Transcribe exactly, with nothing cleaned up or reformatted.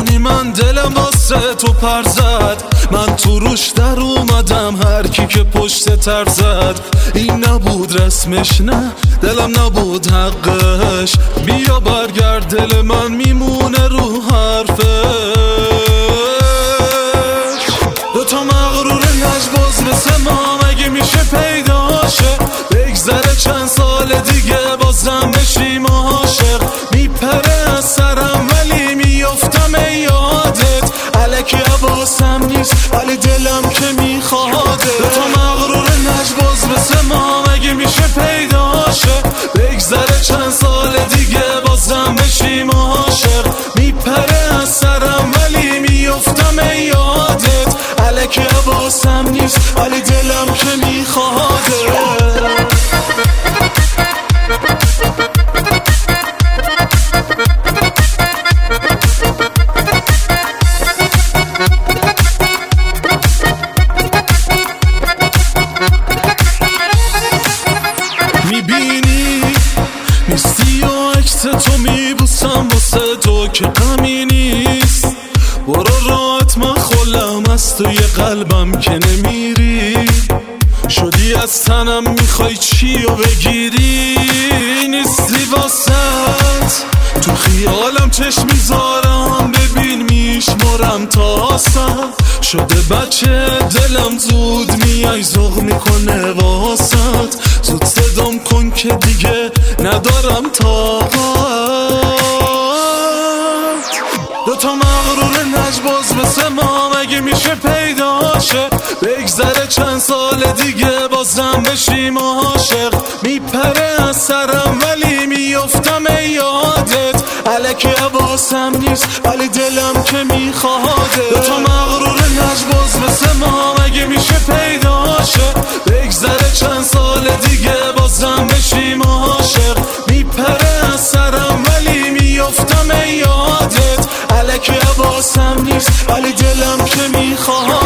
میدونی من دلم واسه تو پر زد، من تو روش در اومدم هر کی که پشت تر زد. این نبود رسمش، نه دلم نبود حقش، بیا برگرد دل من میمونه رو حرفش. دوتا مغرور لجباز مثل ما مگه میشه پیداشه؟ بگذره چند سال دیگه بازم بشیم عاشق. میپره از سرم ولی میافتم یادت، الکی حواسم نیست ولی دلم که میخواده. دوتا مغرور لجباز مثل ما مگه میشه پیداشه؟ بگذره چند سال دیگه بازم بشیم عاشق. میپره از سرم ولی میافتم یادت، الکی حواسم نیست ولی دلم که میخواده. میبینی نیستی و عکس تو میبوسم واسه تو که غمی نیست. برو راحت من خلم از توی قلبم که نمیری، شدی از تنم میخوای چی و بگیری. نیستی واسط تو خیالم چشم میذارم، ببین میشمارم تا سر شده بچه دلم زود میای ذوق میکنه واسط. زود صدام کن که دیگه ندارم طاقت. دوتا مغرور لجباز مثل ما مگه میشه پیداشه؟ بگذره چند سال دیگه بازم بشیم عاشق. میپره از سرم ولی میافتم یادت، الکی حواسم نیست ولی دلم که میخواده. دوتا مغرور لجباز مثل ما مگه میشه پیداشه؟ بگذره چند سال دیگه بازم بشیم عاشق. میپره از سرم ولی میافتم یادت، الکی حواسم نیست ولی دلم که میخواد.